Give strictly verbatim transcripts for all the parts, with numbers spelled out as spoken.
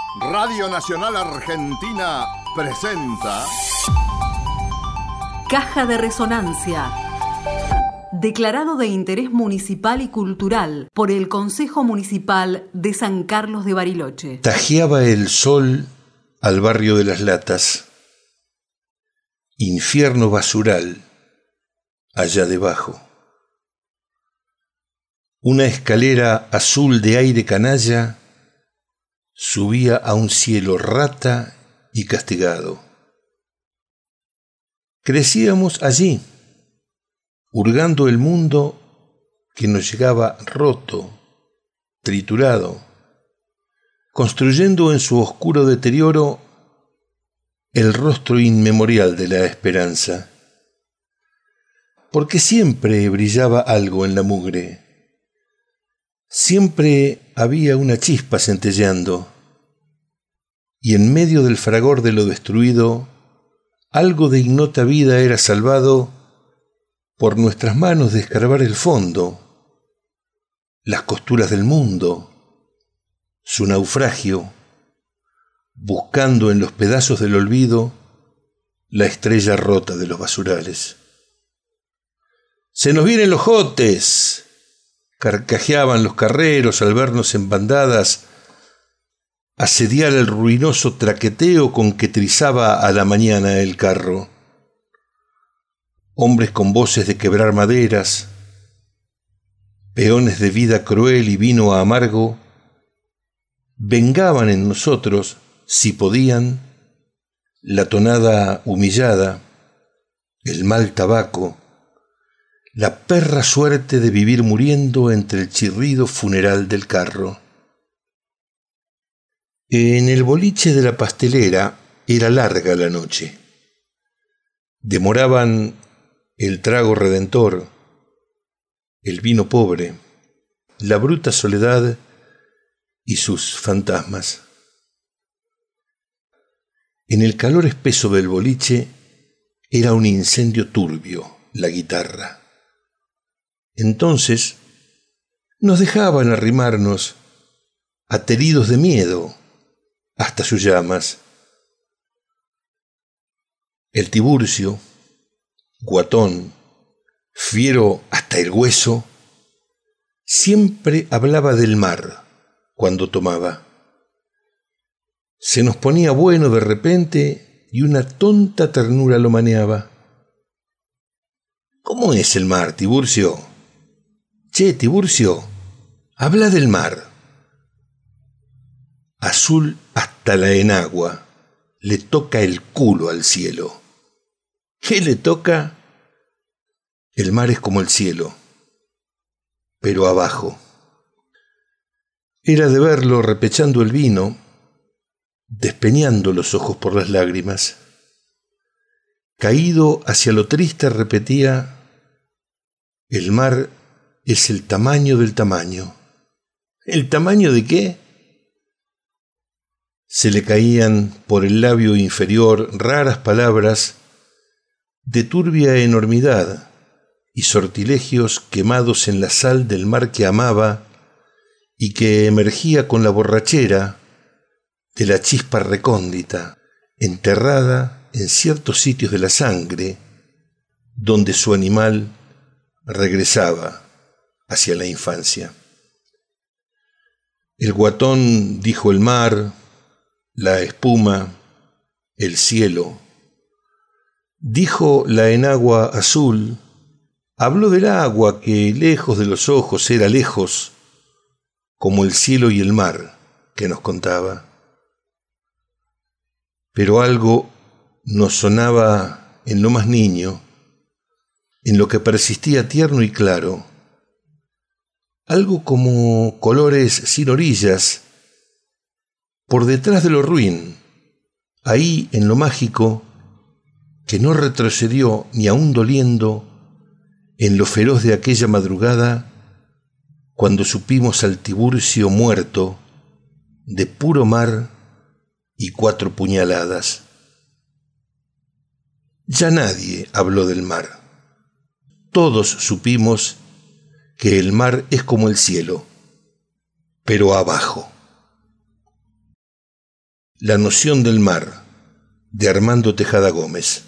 Radio Nacional Argentina presenta Caja de Resonancia. Declarado de interés municipal y cultural por el Consejo Municipal de San Carlos de Bariloche. Tajeaba el sol al barrio de las Latas. Infierno basural allá debajo. Una escalera azul de aire canalla subía a un cielo rata y castigado. Crecíamos allí, hurgando el mundo que nos llegaba roto, triturado, construyendo en su oscuro deterioro el rostro inmemorial de la esperanza. Porque siempre brillaba algo en la mugre. Siempre había una chispa centelleando, y en medio del fragor de lo destruido, algo de ignota vida era salvado por nuestras manos de escarbar el fondo, las costuras del mundo, su naufragio, buscando en los pedazos del olvido la estrella rota de los basurales. ¡Se nos vienen los jotes!, carcajeaban los carreros al vernos en bandadas asediar el ruinoso traqueteo con que trizaba a la mañana el carro. Hombres con voces de quebrar maderas, peones de vida cruel y vino amargo, vengaban en nosotros, si podían, la tonada humillada, el mal tabaco, la perra suerte de vivir muriendo entre el chirrido funeral del carro. En el boliche de la pastelera era larga la noche. Demoraban el trago redentor, el vino pobre, la bruta soledad y sus fantasmas. En el calor espeso del boliche era un incendio turbio la guitarra. Entonces nos dejaban arrimarnos, ateridos de miedo, hasta sus llamas. El Tiburcio, guatón, fiero hasta el hueso, siempre hablaba del mar cuando tomaba. Se nos ponía bueno de repente y una tonta ternura lo maneaba. ¿Cómo es el mar, Tiburcio? Che, Tiburcio, habla del mar. Azul hasta la enagua, le toca el culo al cielo. ¿Qué le toca? El mar es como el cielo, pero abajo. Era de verlo repechando el vino, despeñando los ojos por las lágrimas. Caído hacia lo triste repetía: el mar es el tamaño del tamaño. ¿El tamaño de qué? Se le caían por el labio inferior raras palabras de turbia enormidad y sortilegios quemados en la sal del mar que amaba y que emergía con la borrachera de la chispa recóndita, enterrada en ciertos sitios de la sangre, donde su animal regresaba hacia la infancia. El guatón dijo el mar, la espuma, el cielo. Dijo la enagua azul, habló del agua que lejos de los ojos era lejos, como el cielo y el mar que nos contaba. Pero algo nos sonaba en lo más niño, en lo que persistía tierno y claro, algo como colores sin orillas, por detrás de lo ruin, ahí en lo mágico, que no retrocedió ni aun doliendo en lo feroz de aquella madrugada, cuando supimos al Tiburcio muerto, de puro mar y cuatro puñaladas. Ya nadie habló del mar. Todos supimos que el mar es como el cielo, pero abajo. La noción del mar, de Armando Tejada Gómez.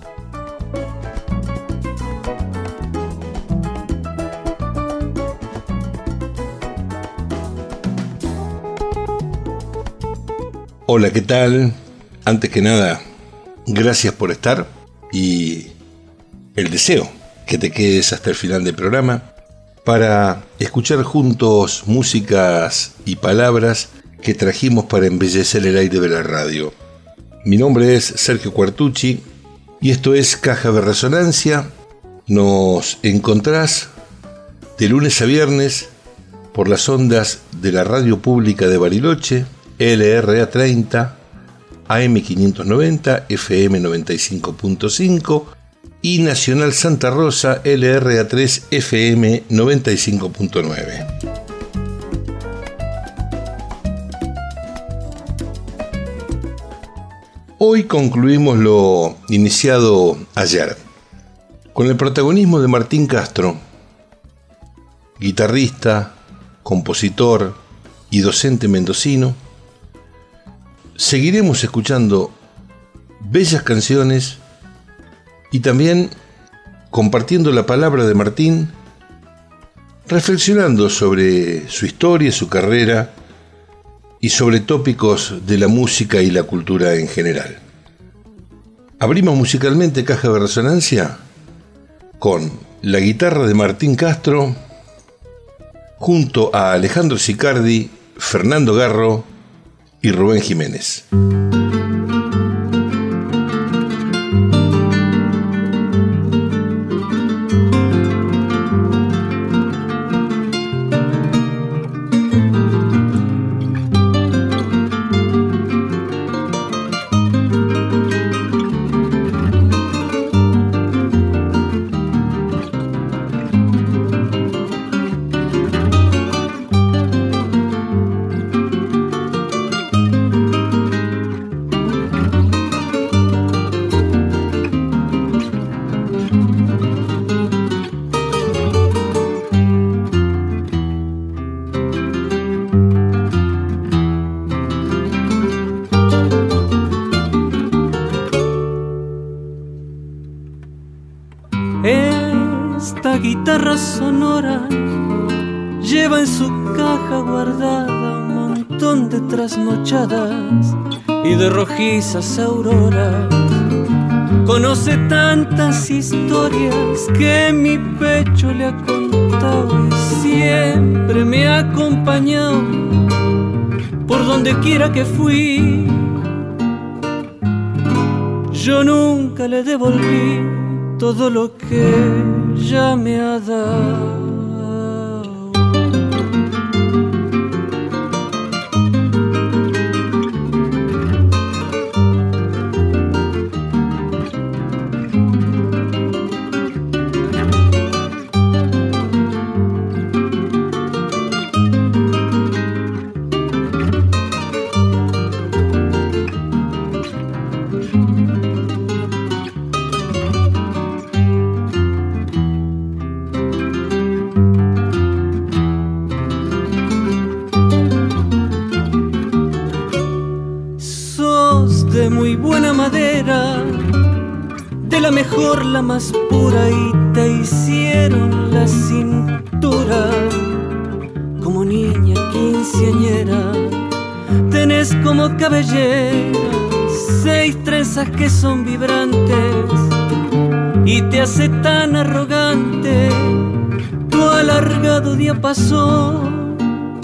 Hola, ¿qué tal? Antes que nada, gracias por estar y el deseo que te quedes hasta el final del programa para escuchar juntos músicas y palabras que trajimos para embellecer el aire de la radio. Mi nombre es Sergio Quartucci y esto es Caja de Resonancia. Nos encontrás de lunes a viernes por las ondas de la Radio Pública de Bariloche, L R A treinta, A M quinientos noventa, F M noventa y cinco punto cinco y Nacional Santa Rosa, L R A tres, F M noventa y cinco punto nueve. Hoy concluimos lo iniciado ayer, con el protagonismo de Martín Castro, guitarrista, compositor y docente mendocino. Seguiremos escuchando bellas canciones y también compartiendo la palabra de Martín, reflexionando sobre su historia, su carrera y sobre tópicos de la música y la cultura en general. Abrimos musicalmente Caja de Resonancia con la guitarra de Martín Castro junto a Alejandro Sicardi, Fernando Garro y Rubén Jiménez. Guitarra sonora lleva en su caja guardada un montón de trasnochadas y de rojizas auroras. Conoce tantas historias que mi pecho le ha contado y siempre me ha acompañado por donde quiera que fui. Yo nunca le devolví todo lo que ya me ha dado. La mejor, la más pura, y te hicieron la cintura como niña quinceañera. Tenés como cabellera seis trenzas que son vibrantes y te hace tan arrogante tu alargado diapasón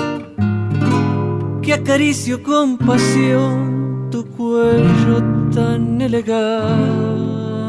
que acaricio con pasión tu cuello tan elegante.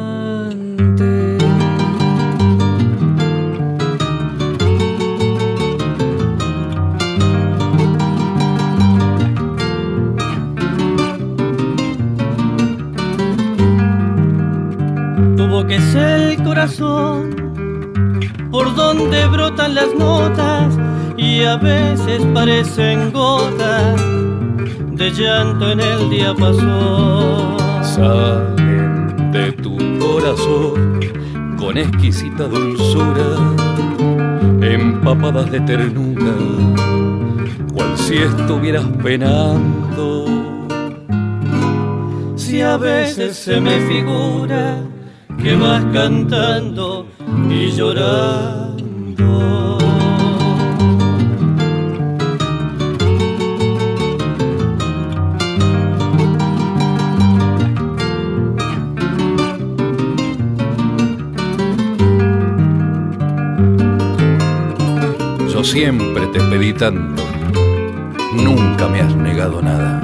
Que es el corazón por donde brotan las notas y a veces parecen gotas de llanto en el diapasón. Salen de tu corazón con exquisita dulzura, empapadas de ternura, cual si estuvieras penando. a veces se me figura que vas cantando y llorando. Yo siempre te pedí tanto, nunca me has negado nada.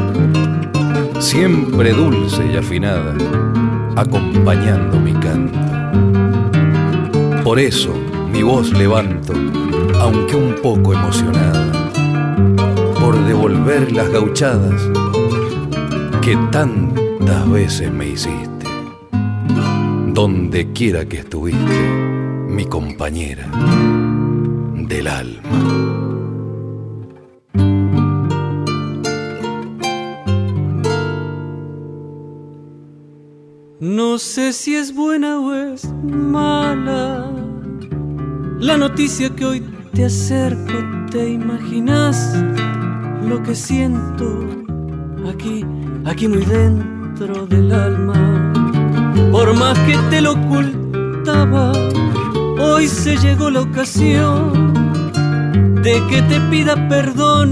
Siempre dulce y afinada, acompañando mi canto. Por eso mi voz levanto, aunque un poco emocionada, por devolver las gauchadas que tantas veces me hiciste. Donde quiera que estuviste, mi compañera del alma. No sé si es buena o es mala la noticia que hoy te acerco. ¿Te imaginas lo que siento aquí, aquí muy dentro del alma? Por más que te lo ocultaba, hoy se llegó la ocasión de que te pida perdón,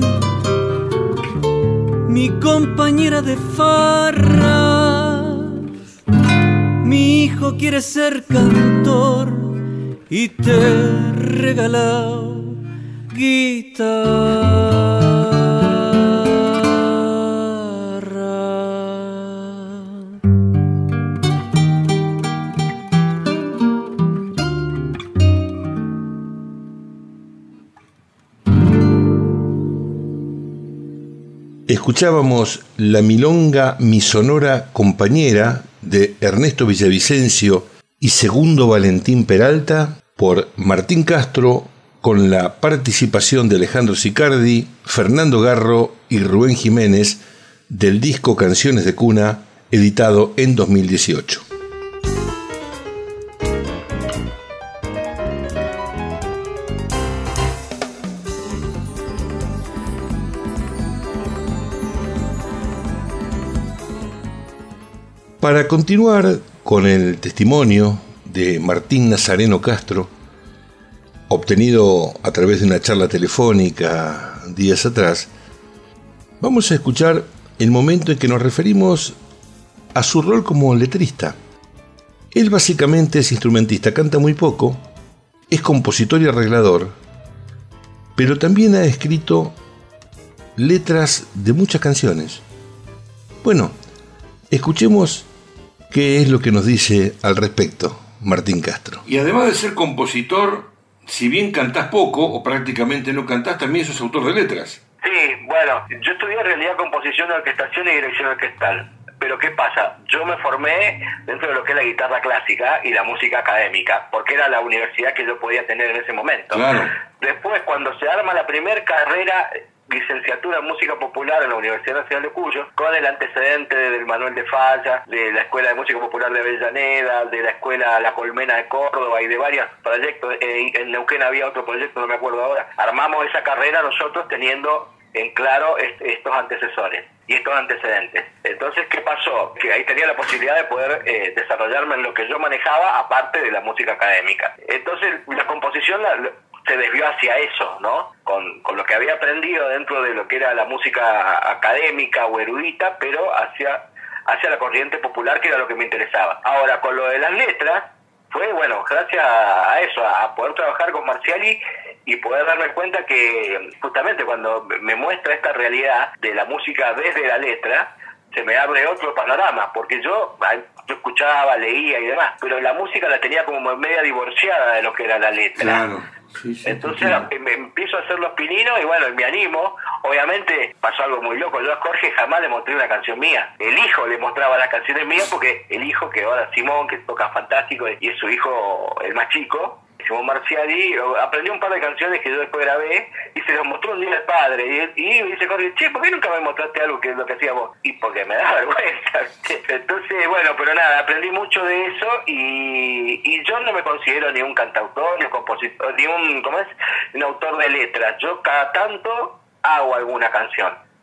mi compañera de farra. Mi hijo quiere ser cantor y te he regalado guitarra. Escuchábamos la milonga Mi Sonora Compañera de Ernesto Villavicencio y Segundo Valentín Peralta por Martín Castro, con la participación de Alejandro Sicardi, Fernando Garro y Rubén Jiménez, del disco Canciones de Cuna, editado en dos mil dieciocho. Para continuar con el testimonio de Martín Nazareno Castro, obtenido a través de una charla telefónica días atrás, vamos a escuchar el momento en que nos referimos a su rol como letrista. Él básicamente es instrumentista, canta muy poco, es compositor y arreglador, pero también ha escrito letras de muchas canciones. Bueno, escuchemos qué es lo que nos dice al respecto Martín Castro. Y además de ser compositor, si bien cantás poco o prácticamente no cantás, también sos autor de letras. Sí, bueno, yo estudié en realidad composición de orquestación y dirección orquestal. Pero ¿qué pasa? Yo me formé dentro de lo que es la guitarra clásica y la música académica, porque era la universidad que yo podía tener en ese momento. Claro. Después, cuando se arma la primer carrera, licenciatura en música popular en la Universidad Nacional de Cuyo, con el antecedente del Manuel de Falla, de la Escuela de Música Popular de Avellaneda, de la Escuela La Colmena de Córdoba y de varios proyectos. En Neuquén había otro proyecto, no me acuerdo ahora. Armamos esa carrera nosotros teniendo en claro est- estos antecesores y estos antecedentes. Entonces, ¿qué pasó? Que ahí tenía la posibilidad de poder eh, desarrollarme en lo que yo manejaba, aparte de la música académica. Entonces, la composición la, la, se desvió hacia eso, ¿no? Con, con lo que había aprendido dentro de lo que era la música académica o erudita, pero hacia, hacia la corriente popular, que era lo que me interesaba. Ahora, con lo de las letras, fue, bueno, gracias a eso, a poder trabajar con Marciali y poder darme cuenta que justamente cuando me muestra esta realidad de la música desde la letra, se me abre otro panorama, porque yo, yo escuchaba, leía y demás, pero la música la tenía como media divorciada de lo que era la letra. Claro. Sí, sí, Entonces sí. me empiezo a hacer los pininos y bueno, me animo. Obviamente pasó algo muy loco. Yo a Jorge jamás le mostré una canción mía. El hijo le mostraba las canciones mías, porque el hijo, que ahora Simón, que toca fantástico, y es su hijo el más chico, Simón Marciali, aprendió un par de canciones que yo después grabé y se los mostró un día al padre. Y, y dice Jorge, che, ¿por qué nunca me mostraste algo que es lo que hacía vos? Y porque me da vergüenza. Entonces, bueno, pero nada, aprendí mucho de eso y, y yo no me considero ni un cantautor, ni un compositor, ni un, ¿cómo es? un autor de letras. Yo cada tanto hago alguna canción.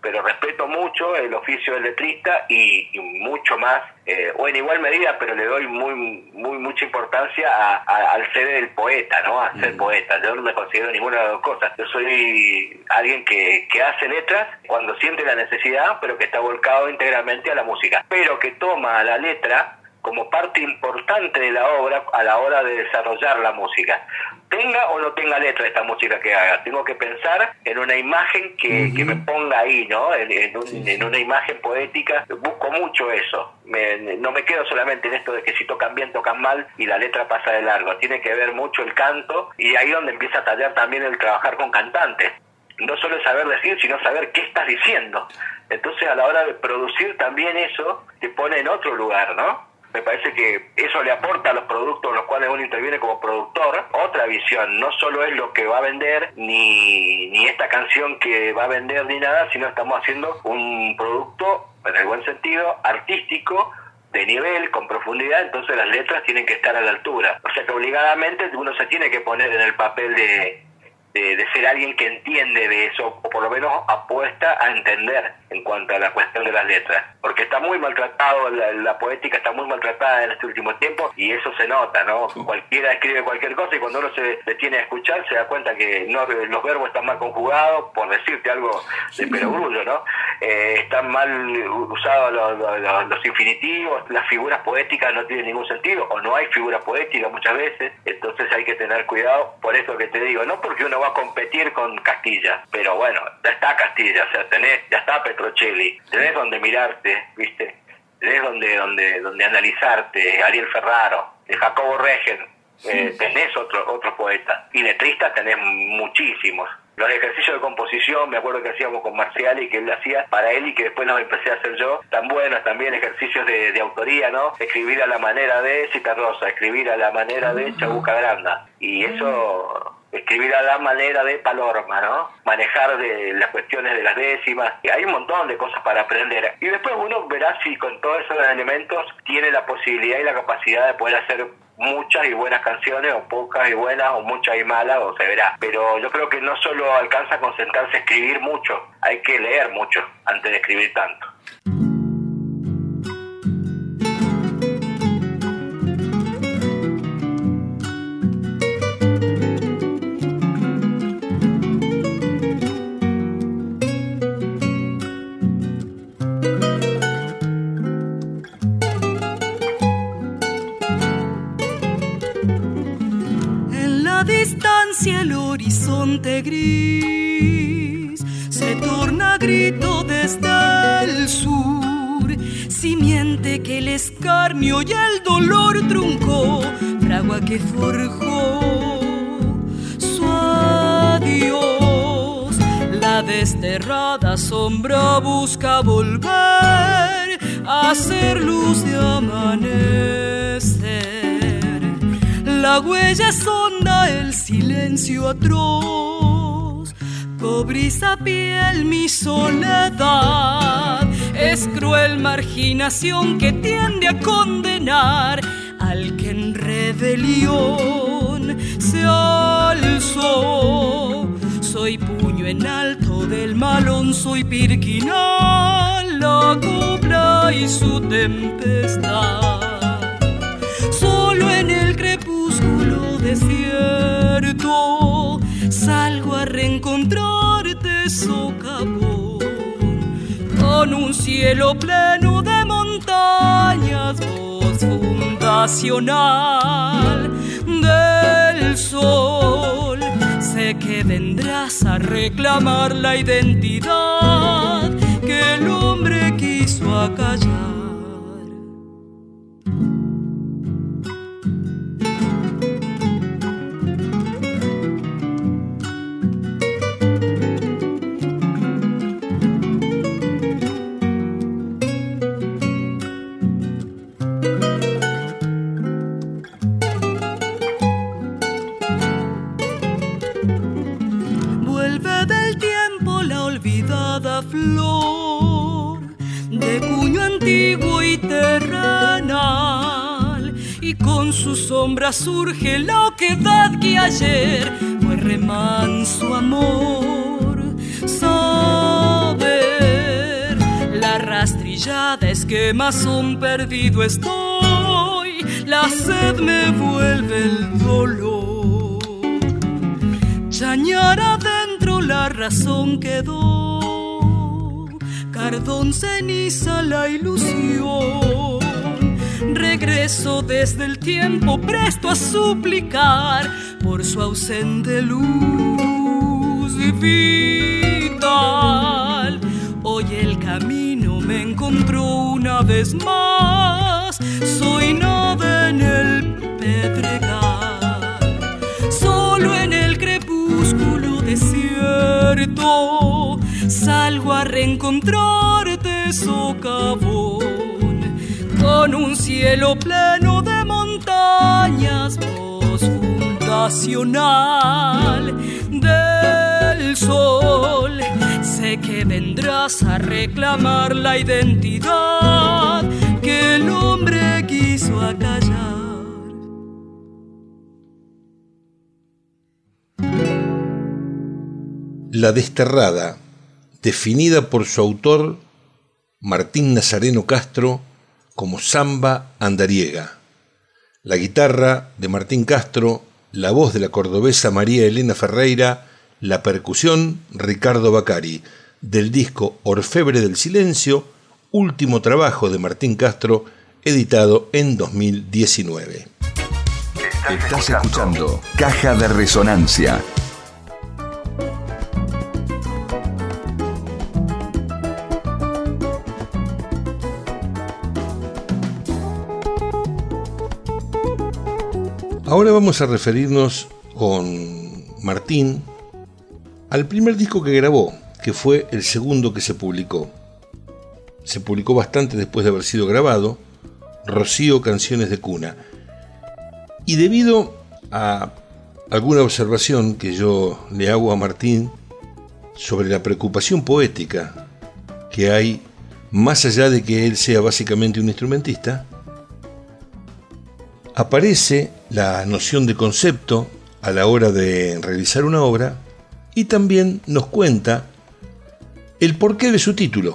pero respeto mucho el oficio del letrista y, y mucho más, eh, o en igual medida, pero le doy muy muy mucha importancia a, a, al ser el poeta, ¿no? A ser mm. poeta. Yo no me considero ninguna de las dos cosas. Yo soy alguien que, que hace letras cuando siente la necesidad, pero que está volcado íntegramente a la música, pero que toma la letra como parte importante de la obra a la hora de desarrollar la música. Tenga o no tenga letra esta música que haga, tengo que pensar en una imagen que, uh-huh. que me ponga ahí, ¿no? En, en, un, sí. en una imagen poética, busco mucho eso. Me, no me quedo solamente en esto de que si tocan bien, tocan mal y la letra pasa de largo. Tiene que ver mucho el canto y ahí donde empieza a tallar también el trabajar con cantantes. No solo es saber decir, sino saber qué estás diciendo. Entonces a la hora de producir también eso te pone en otro lugar, ¿no? Me parece que eso le aporta a los productos en los cuales uno interviene como productor otra visión. No solo es lo que va a vender, ni, ni esta canción que va a vender, ni nada, sino estamos haciendo un producto, en el buen sentido, artístico, de nivel, con profundidad, entonces las letras tienen que estar a la altura. O sea que obligadamente uno se tiene que poner en el papel de... De, de ser alguien que entiende de eso, o por lo menos apuesta a entender en cuanto a la cuestión de las letras, porque está muy maltratado, la, la poética está muy maltratada en este último tiempo, y eso se nota, ¿no? Cualquiera escribe cualquier cosa, y cuando uno se detiene a escuchar, se da cuenta que no, los verbos están mal conjugados, por decirte algo de perogrullo, ¿no? Eh, están mal usados los, los, los infinitivos, las figuras poéticas no tienen ningún sentido, o no hay figura poética muchas veces, entonces hay que tener cuidado, por eso que te digo, no porque uno va a competir con Castilla, pero bueno, ya está Castilla, o sea, tenés, ya está Petrocelli, tenés donde mirarte, ¿viste? Tenés donde donde donde analizarte, Ariel Ferraro, de Jacobo Regen, eh, tenés otro otro poeta, y letristas tenés muchísimos. Los ejercicios de composición, me acuerdo que hacíamos con Marcial y que él hacía para él y que después los empecé a hacer yo, tan buenos también, ejercicios de, de autoría, ¿no? Escribir a la manera de Citarrosa, escribir a la manera de Chabuca Granda, y eso... escribir a la manera de Palorma, ¿no? Manejar de las cuestiones de las décimas. Hay un montón de cosas para aprender. Y después uno verá si con todos esos elementos tiene la posibilidad y la capacidad de poder hacer muchas y buenas canciones, o pocas y buenas, o muchas y malas, o se verá. Pero yo creo que no solo alcanza a concentrarse a escribir mucho, hay que leer mucho antes de escribir tanto. El horizonte gris se torna grito desde el sur, simiente que el escarnio y el dolor truncó, fragua que forjó su adiós. La desterrada sombra busca volver a ser luz de amanecer. La huella es honda, el silencio atroz, cobriza piel mi soledad. Es cruel marginación que tiende a condenar al que en rebelión se alzó. Soy puño en alto del malón, soy Pirquinal, la copla y su tempestad. Solo en el crepúsculo desierto salgo a reencontrarte, socavón, con un cielo pleno de montañas, voz fundacional del sol. Sé que vendrás a reclamar la identidad que el hombre quiso acallar. Flor de cuño antiguo y terrenal, y con su sombra surge la oquedad que ayer fue remanso amor. Sabe rastrillada, esquemazón perdido estoy, la sed me vuelve el dolor. Chañar adentro la razón quedó, cardón ceniza la ilusión. Regreso desde el tiempo presto a suplicar por su ausente luz vital. Hoy el camino me encontró una vez más, soy nada en el pedregal, solo en el crepúsculo desierto, salgo a reencontrarte socavón, con un cielo pleno de montañas, voz fundacional del sol. Sé que vendrás a reclamar la identidad que el hombre quiso acallar. La Desterrada, definida por su autor Martín Nazareno Castro como samba andariega. La guitarra de Martín Castro, la voz de la cordobesa María Elena Ferreira, la percusión Ricardo Bacari, del disco Orfebre del Silencio, último trabajo de Martín Castro, editado en dos mil diecinueve. Estás escuchando Caja de Resonancia. Ahora vamos a referirnos con Martín al primer disco que grabó, que fue el segundo que se publicó. Se publicó bastante después de haber sido grabado, Rocío, Canciones de Cuna. Y debido a alguna observación que yo le hago a Martín sobre la preocupación poética que hay, más allá de que él sea básicamente un instrumentista, aparece la noción de concepto a la hora de realizar una obra y también nos cuenta el porqué de su título,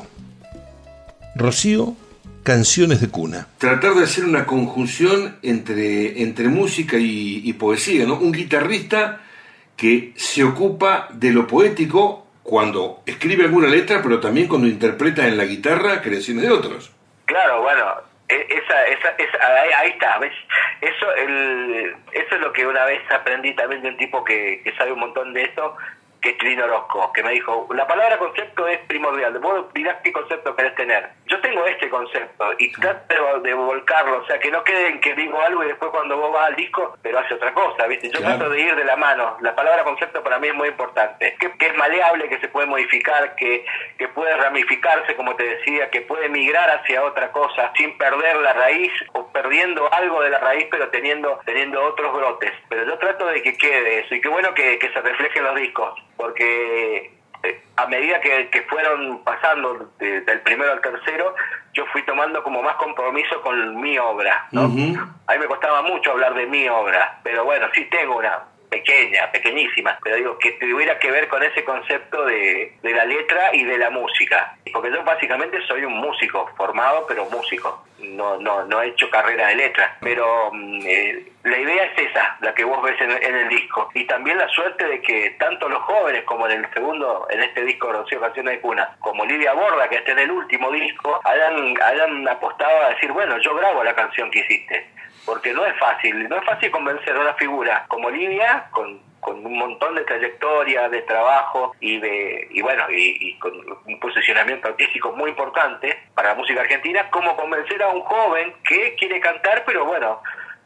Rocío, Canciones de Cuna. Tratar de hacer una conjunción entre, entre música y, y poesía, ¿no? Un guitarrista que se ocupa de lo poético cuando escribe alguna letra, pero también cuando interpreta en la guitarra creaciones de otros. Claro, bueno, esa, esa, esa ahí, ahí está, ¿ves? Eso, el, eso es lo que una vez aprendí también de un tipo que, que sabe un montón de eso, que es Trino Orozco, que me dijo, la palabra concepto es primordial, vos dirás qué concepto querés tener. Yo tengo este concepto y trato de volcarlo, o sea, que no quede en que digo algo y después cuando vos vas al disco, pero hace otra cosa, ¿viste? Yo claro. trato de ir de la mano. La palabra concepto para mí es muy importante, que, que es maleable, que se puede modificar, que, que puede ramificarse, como te decía, que puede migrar hacia otra cosa sin perder la raíz o perdiendo algo de la raíz, pero teniendo, teniendo otros brotes. Pero yo trato de que quede eso y qué bueno que, que se refleje en los discos, porque eh, a medida que, que fueron pasando de, del primero al tercero, yo fui tomando como más compromiso con mi obra, ¿no? Uh-huh. A mí me costaba mucho hablar de mi obra, pero bueno, sí tengo una pequeña, pequeñísima, pero digo que tuviera que ver con ese concepto de, de la letra y de la música, porque yo básicamente soy un músico formado, pero músico, no no no he hecho carrera de letra, pero eh, la idea es esa, la que vos ves en, en el disco, y también la suerte de que tanto los jóvenes como en el segundo, en este disco Rocío, Canciones de Cuna, como Lidia Borda, que está en el último disco, hayan, hayan apostado a decir, bueno, yo grabo la canción que hiciste, porque no es fácil, no es fácil convencer a una figura como Lidia, con, con un montón de trayectoria, de trabajo y de y bueno y, y con un posicionamiento artístico muy importante para la música argentina, como convencer a un joven que quiere cantar, pero bueno,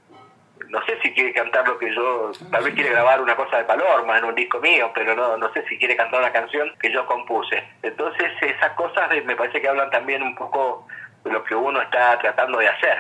no sé si quiere cantar lo que yo, tal vez quiere grabar una cosa de Palorma en un disco mío, pero no no sé si quiere cantar una canción que yo compuse. Entonces esas cosas de, me parece que hablan también un poco de lo que uno está tratando de hacer,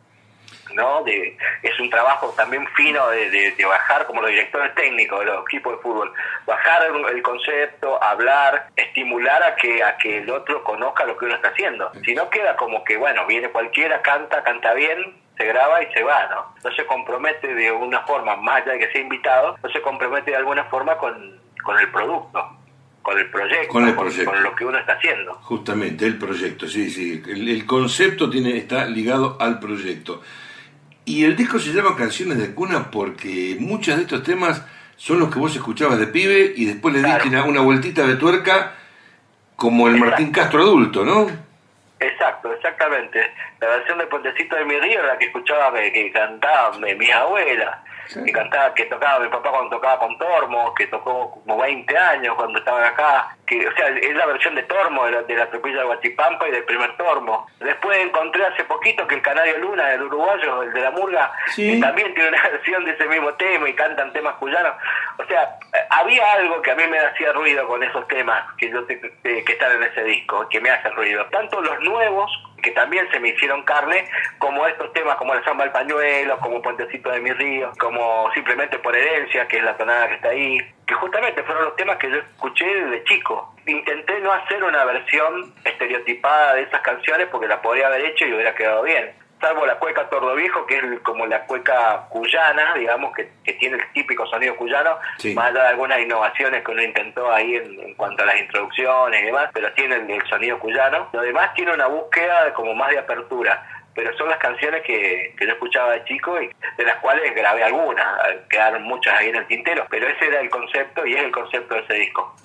¿no? De, es un trabajo también fino de, de, de bajar, como los directores técnicos de los equipos de fútbol, bajar el, el concepto, hablar, estimular a que a que el otro conozca lo que uno está haciendo. Si no, queda como que, bueno, viene cualquiera, canta, canta bien, se graba y se va, ¿no? No se compromete de una forma, más allá de que sea invitado, no se compromete de alguna forma con, con el producto. con el proyecto, con, el proyecto. Con, con lo que uno está haciendo. Justamente, el proyecto, sí, sí. El, el concepto tiene está ligado al proyecto. Y el disco se llama Canciones de Cuna porque muchos de estos temas son los que vos escuchabas de pibe y después le diste claro. una, una vueltita de tuerca como el Exacto. Martín Castro adulto, ¿no? Exacto, exactamente. La versión de Puentecito de mi río era la que escuchaba que, que cantaba mi, mi abuela, sí. que cantaba, que tocaba mi papá cuando tocaba con Tormo, que tocó como veinte años cuando estaban acá, que, o sea, es la versión de Tormo, de la, de la tropilla de Guachipampa y del primer Tormo. Después encontré hace poquito que el Canario Luna, el uruguayo, el de la murga, sí. también tiene una versión de ese mismo tema y cantan temas cuyanos. O sea, había algo que a mí me hacía ruido con esos temas que yo te, que están en ese disco, que me hace ruido. Tanto los nuevos, que también se me hicieron carne, como estos temas como el Samba del Pañuelo, como Puentecito de mi río, como Simplemente por Herencia, que es la tonada que está ahí, que justamente fueron los temas que yo escuché desde chico. Intenté no hacer una versión estereotipada de esas canciones porque la podría haber hecho y hubiera quedado bien. Salvo la cueca Tordo Viejo, que es como la cueca cuyana, digamos, que, que tiene el típico sonido cuyano, sí. más allá de algunas innovaciones que uno intentó ahí en, en cuanto a las introducciones y demás, pero tiene el, el sonido cuyano. Lo demás tiene una búsqueda de, como más de apertura, pero son las canciones que, que yo escuchaba de chico y de las cuales grabé algunas, quedaron muchas ahí en el tintero, pero ese era el concepto y es el concepto de ese disco.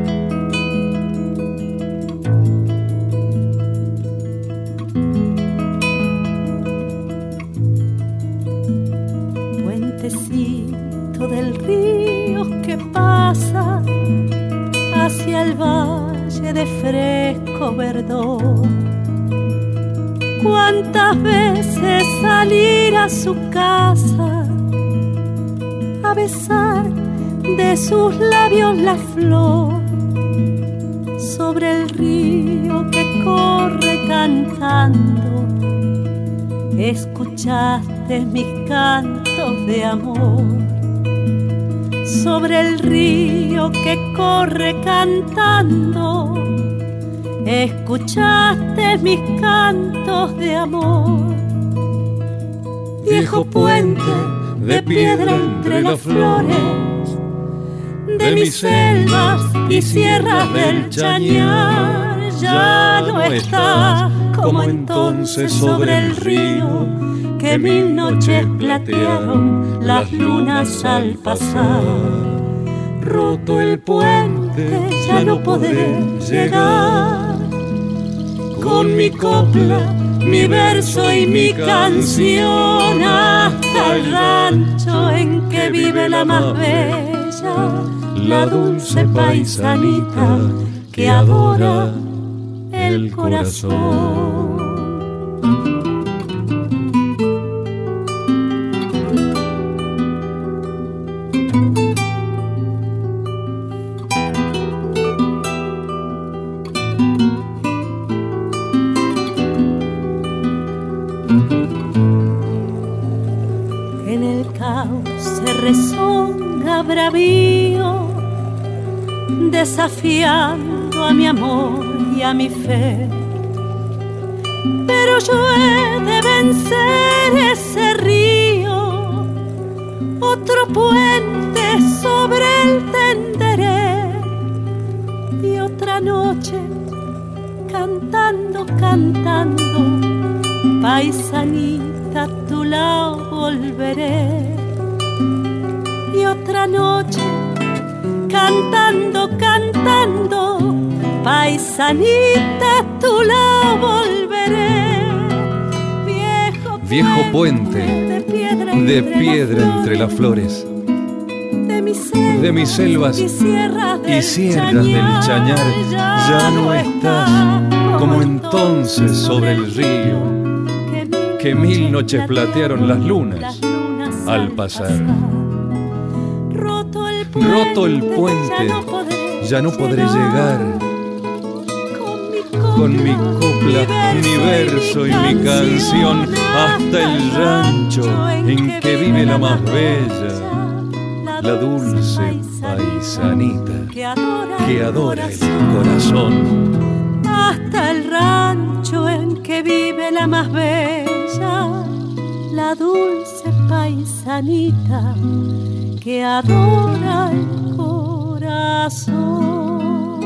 Puentecito del río que pasa hacia el valle de fresco verdor. Cuántas veces salir a su casa a besar de sus labios la flor sobre el río que corre cantando. Escuchaste mis cantos de amor sobre el río que corre cantando. Escuchaste mis cantos de amor. Viejo puente de piedra entre las flores de mis selvas y sierras del Chañar, ya no está como entonces sobre el río que mil noches platearon las lunas al pasar. Roto el puente, ya no podré llegar con mi copla, mi verso y mi canción hasta el rancho en que vive la más bella, la dulce paisanita que adora el corazón. En el caos se rezonga bravío, desafiando a mi amor y a mi fe, pero yo he de vencer ese río, otro puente sobre el Tenderé, y otra noche cantando, cantando, paisanita a tu lado volveré, y otra noche cantando, cantando, paisanita a tu lado volveré. Viejo, Viejo puente de piedra entre, de piedra las, entre las flores de mis selvas, de mis selvas y sierras del, y sierras del Chañar, ya, ya no estás como entonces sobre el río que mil noches platearon las lunas, las lunas al pasar. Roto el puente, Roto el puente ya, no podré, ya no podré llegar, llegar con mi copla, mi verso y mi canción hasta el rancho en que vive la más bella, la dulce paisanita que adora el corazón. Hasta el rancho en que vive la más bella, la dulce paisanita que adora el corazón.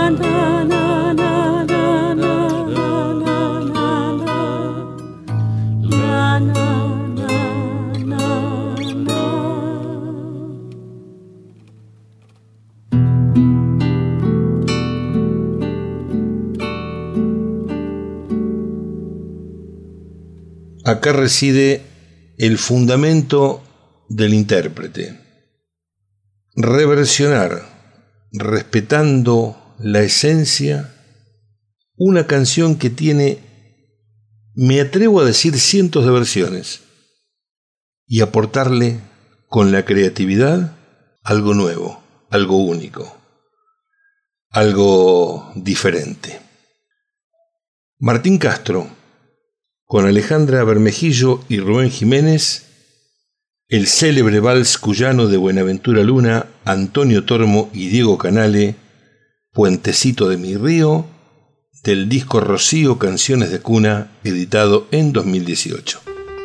Acá reside el fundamento del intérprete. Reversionar, respetando la esencia, una canción que tiene, me atrevo a decir, cientos de versiones, y aportarle con la creatividad algo nuevo, algo único, algo diferente. Martín Castro, con Alejandra Bermejillo y Rubén Jiménez, el célebre vals cuyano de Buenaventura Luna, Antonio Tormo y Diego Canale, Puentecito de mi río, del disco Rocío Canciones de Cuna, editado en dos mil dieciocho.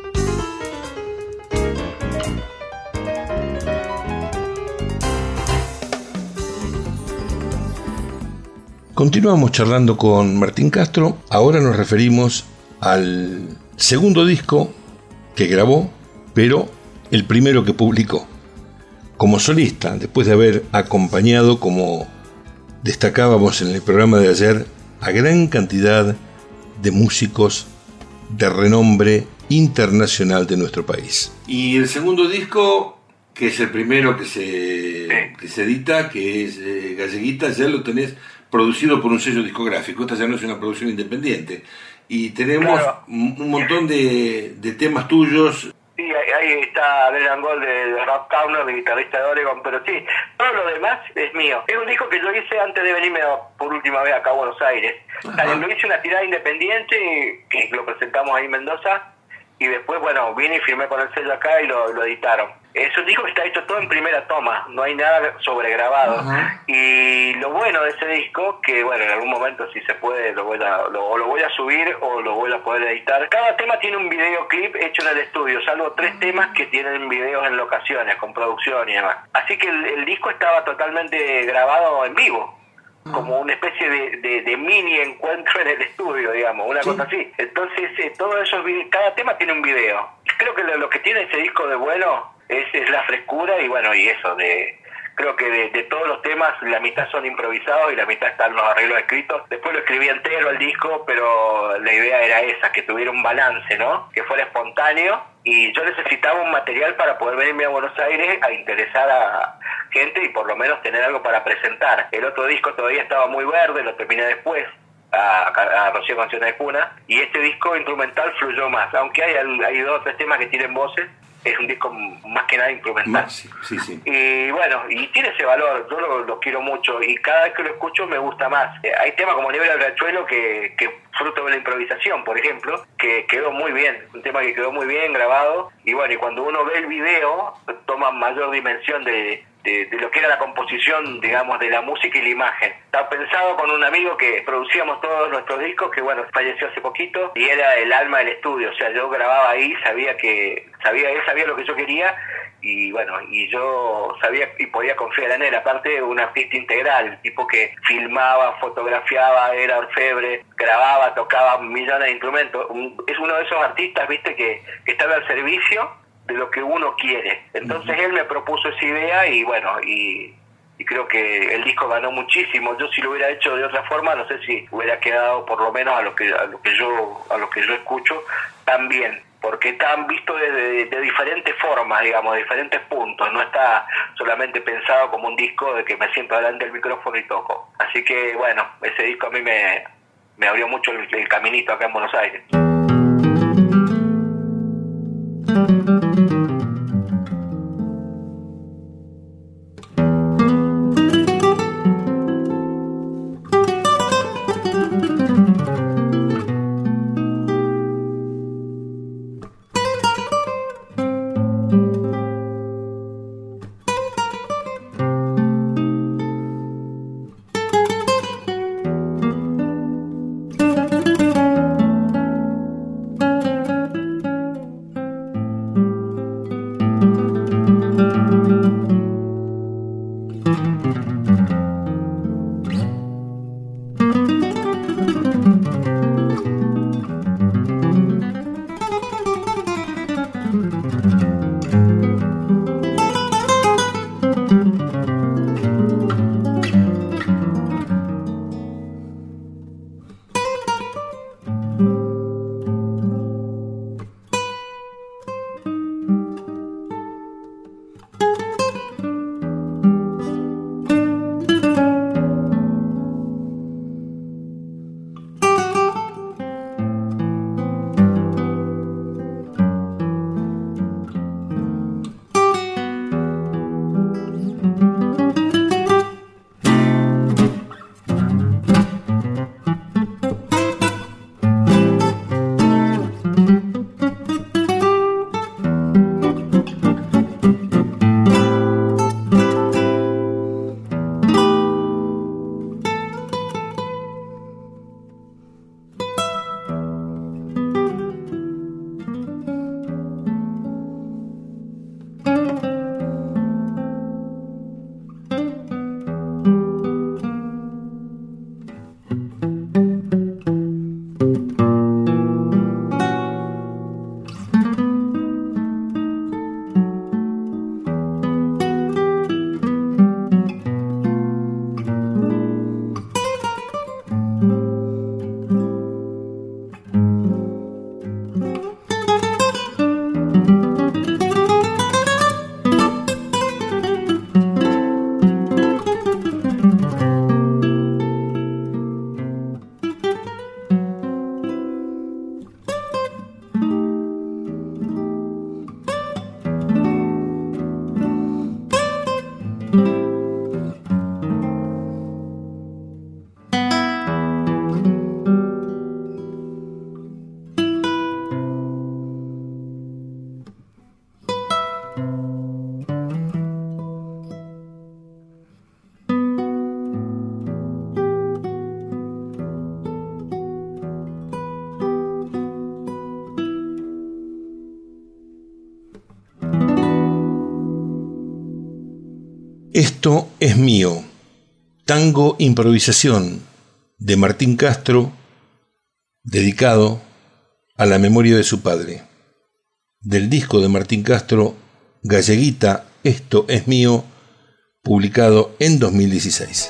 Continuamos charlando con Martín Castro. Ahora nos referimos al segundo disco que grabó, pero el primero que publicó como solista, después de haber acompañado, como destacábamos en el programa de ayer, a gran cantidad de músicos de renombre internacional de nuestro país. Y el segundo disco, que es el primero que se, que se edita, que es eh, Galleguita, ya lo tenés producido por un sello discográfico. Esta ya no es una producción independiente. Y tenemos claro. un montón de, de temas tuyos. Sí, ahí, ahí está Adrian Gold de Rob Towner, de guitarrista de Oregon, pero sí, todo lo demás es mío. Es un disco que yo hice antes de venirme por última vez acá a Buenos Aires. Ajá. Lo hice una tirada independiente, que lo presentamos ahí en Mendoza, y después, bueno, vine y firmé con el sello acá y lo, lo editaron. Es un disco que está hecho todo en primera toma, no hay nada sobregrabado. Ajá. Y lo bueno de ese disco, que bueno, en algún momento si se puede lo voy a lo, o lo voy a subir o lo voy a poder editar. Cada tema tiene un videoclip hecho en el estudio, salvo tres temas que tienen videos en locaciones, con producción y demás. Así que el, el disco estaba totalmente grabado en vivo, como una especie de, de, de mini encuentro en el estudio, digamos, una sí. cosa así. Entonces, eh, todos esos videos, cada tema tiene un video. Creo que lo, lo que tiene ese disco de bueno es, es la frescura y bueno, y eso, de creo que de, de todos los temas, la mitad son improvisados y la mitad están los arreglos escritos. Después lo escribí entero el disco, pero la idea era esa, que tuviera un balance, ¿no? Que fuera espontáneo. Y yo necesitaba un material para poder venirme a Buenos Aires a interesar a gente y por lo menos tener algo para presentar. El otro disco todavía estaba muy verde, lo terminé después, a, a, a Rocío Canciones de Cuna, y este disco instrumental fluyó más, aunque hay, hay dos o tres temas que tienen voces. Es un disco más que nada instrumental. Sí, sí, sí. Y bueno, y tiene ese valor, yo lo, lo quiero mucho y cada vez que lo escucho me gusta más. Eh, hay temas como Niebla del Riachuelo que, que fruto de la improvisación, por ejemplo, que quedó muy bien, un tema que quedó muy bien grabado y bueno, y cuando uno ve el video toma mayor dimensión de, de, de lo que era la composición, digamos, de la música y la imagen. Estaba pensado con un amigo que producíamos todos nuestros discos, que bueno, falleció hace poquito, y era el alma del estudio, o sea, yo grababa ahí, sabía que, sabía, él sabía lo que yo quería, y bueno, y yo sabía y podía confiar en él, aparte un artista integral, tipo que filmaba, fotografiaba, era orfebre, grababa, tocaba millones de instrumentos, es uno de esos artistas, viste, que, que estaba al servicio de lo que uno quiere. Entonces él me propuso esa idea y bueno, y, y creo que el disco ganó muchísimo. Yo si lo hubiera hecho de otra forma, no sé si hubiera quedado por lo menos a lo que a lo que yo a lo que yo escucho tan bien, porque están vistos de, de, de diferentes formas, digamos, de diferentes puntos. No está solamente pensado como un disco de que me siento delante del micrófono y toco. Así que bueno, ese disco a mí me, me abrió mucho el, el caminito acá en Buenos Aires. Esto es mío, tango improvisación de Martín Castro, dedicado a la memoria de su padre. Del disco de Martín Castro, Galleguita, Esto es mío, publicado en dos mil dieciséis.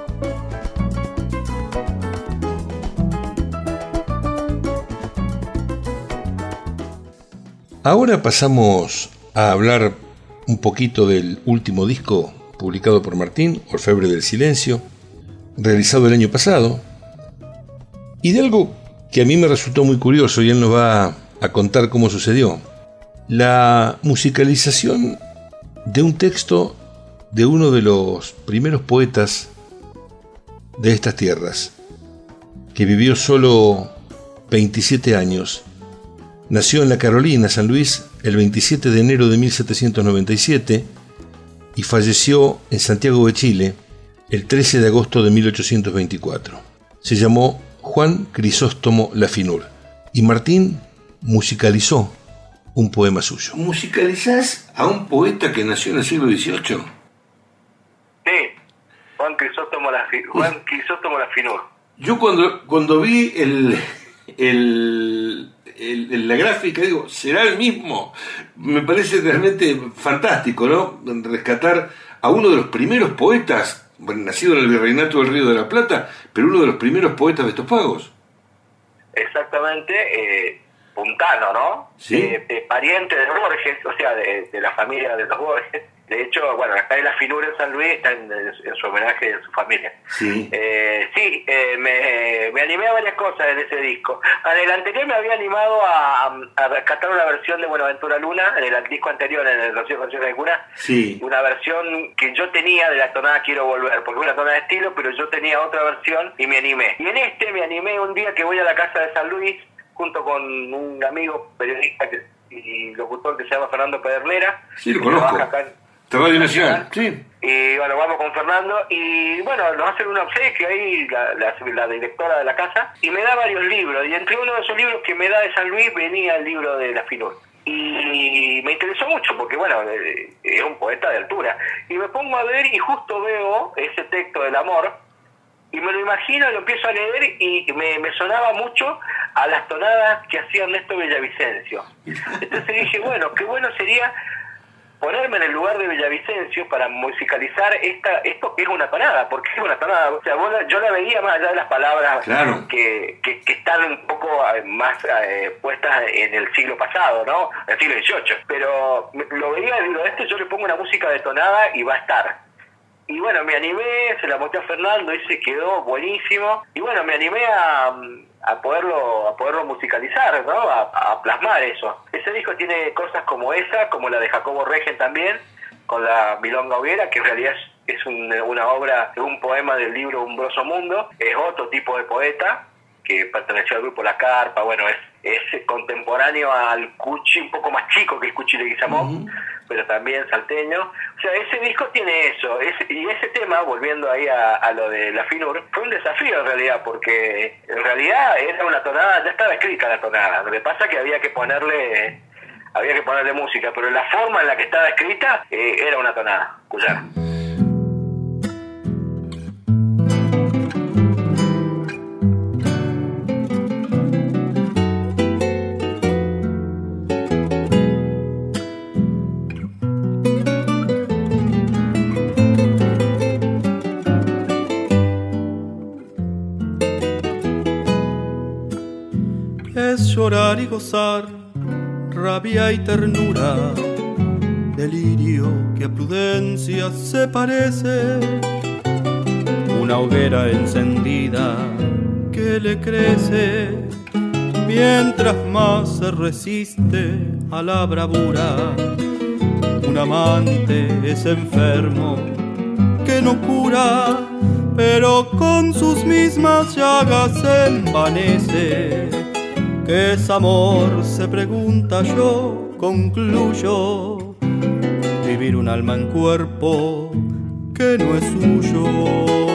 Ahora pasamos a hablar un poquito del último disco publicado por Martín, Orfebre del Silencio, realizado el año pasado, y de algo que a mí me resultó muy curioso, y él nos va a contar cómo sucedió: la musicalización de un texto de uno de los primeros poetas de estas tierras, que vivió solo veintisiete años. Nació en La Carolina, San Luis, el veintisiete de enero de mil setecientos noventa y siete y falleció en Santiago de Chile el trece de agosto de mil ochocientos veinticuatro. Se llamó Juan Crisóstomo Lafinur y Martín musicalizó un poema suyo. ¿Musicalizás a un poeta que nació en el siglo dieciocho? Sí, Juan Crisóstomo Lafinur. Juan Crisóstomo Lafinur. Yo cuando, cuando vi el, el, el, el, la gráfica, digo, ¿será el mismo? Me parece realmente fantástico, ¿no? Rescatar a uno de los primeros poetas, bueno, nacido en el Virreinato del Río de la Plata, pero uno de los primeros poetas de estos pagos. Exactamente, eh, puntano, ¿no? Sí. Eh, eh, pariente de Borges, o sea, de, de la familia de los Borges. De hecho, bueno, acá en la Lafinur en San Luis está en, en su homenaje a su familia. Sí, eh, sí eh, me, me animé a varias cosas en ese disco. En el anterior me había animado a, a rescatar una versión de Buenaventura Luna, en el disco anterior, en el Rocío Canciones de Cuna. Sí. Una versión que yo tenía de la tonada Quiero Volver, porque es una tonada de estilo, pero yo tenía otra versión y me animé. Y en este me animé un día que voy a la casa de San Luis, junto con un amigo periodista que, y locutor que se llama Fernando Pedernera. Sí, lo conozco. De Radio Nacional, sí. Y bueno, vamos con Fernando y bueno, nos hacen un obsequio ahí, la, la, la directora de la casa, y me da varios libros, y entre uno de esos libros que me da de San Luis venía el libro de Lafinur. Y me interesó mucho porque, bueno, es un poeta de altura. Y me pongo a ver y justo veo ese texto del amor, y me lo imagino y lo empiezo a leer y me, me sonaba mucho a las tonadas que hacía Ernesto Villavicencio. Entonces dije, bueno, qué bueno sería ponerme en el lugar de Villavicencio para musicalizar esta esto que es una tonada, porque es una tonada, o sea, vos la, yo la veía más allá de las palabras, claro, que, que, que están un poco más eh, puestas en el siglo pasado, ¿no? En el siglo dieciocho, pero lo veía y digo, a este yo le pongo una música de tonada y va a estar. Y bueno, me animé, se la mostré a Fernando y se quedó buenísimo. Y bueno, me animé a, a poderlo a poderlo musicalizar, ¿no? A, a plasmar eso. Ese disco tiene cosas como esa, como la de Jacobo Regen también, con la Milonga Hoguera, que en realidad es, es un, una obra, es un poema del libro Umbroso Mundo. Es otro tipo de poeta que perteneció al grupo La Carpa. Bueno, es, es contemporáneo al Cuchi, un poco más chico que el Cuchi Leguizamón, uh-huh, pero también salteño. O sea, ese disco tiene eso. Ese, y ese tema, volviendo ahí a, a lo de Lafinur, fue un desafío en realidad, porque en realidad era una tonada, ya estaba escrita la tonada. Lo que pasa es que había que ponerle había que ponerle música, pero la forma en la que estaba escrita eh, era una tonada cuyana. Llorar y gozar, rabia y ternura, delirio que a prudencia se parece, una hoguera encendida que le crece, mientras más se resiste a la bravura, un amante es enfermo que no cura, pero con sus mismas llagas se envanece. ¿Qué es amor? Se pregunta, yo concluyo. Vivir un alma en cuerpo que no es suyo.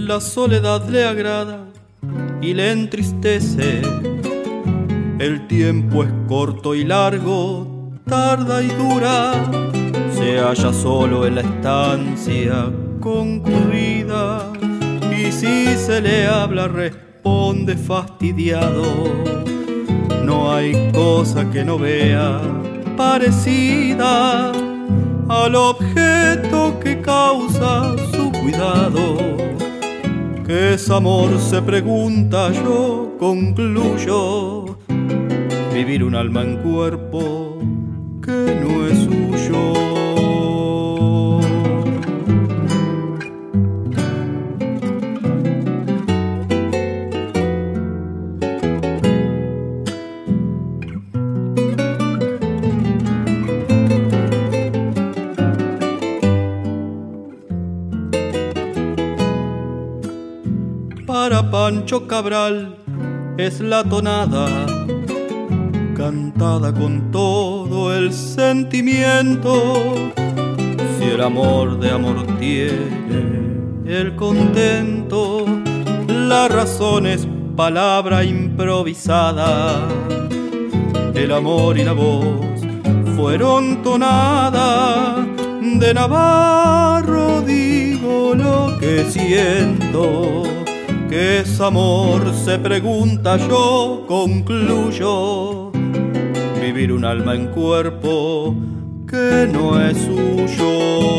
La soledad le agrada y le entristece. El tiempo es corto y largo, tarda y dura. Se halla solo en la estancia concurrida, y si se le habla responde fastidiado. No hay cosa que no vea parecida al objeto que causa su cuidado. ¿Qué es amor?, se pregunta, yo concluyo. Vivir un alma en cuerpo que no es suyo. Para Pancho Cabral es la tonada, cantada con todo el sentimiento. Si el amor de amor tiene el contento, la razón es palabra improvisada. El amor y la voz fueron tonada. De Navarro digo lo que siento. ¿Qué es amor?, se pregunta, yo concluyo. Vivir un alma en cuerpo que no es suyo.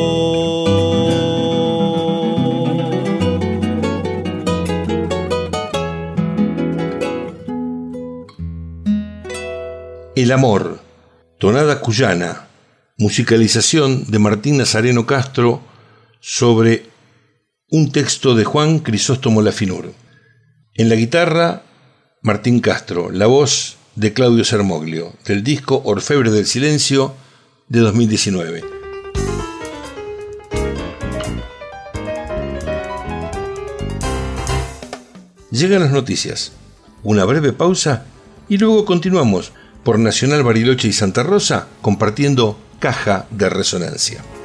El amor, tonada cuyana, musicalización de Martín Nazareno Castro sobre un texto de Juan Crisóstomo Lafinur. En la guitarra, Martín Castro, la voz de Claudio Sermoglio, del disco Orfebre del Silencio de dos mil diecinueve. Llegan las noticias, una breve pausa y luego continuamos por Nacional Bariloche y Santa Rosa compartiendo Caja de Resonancia.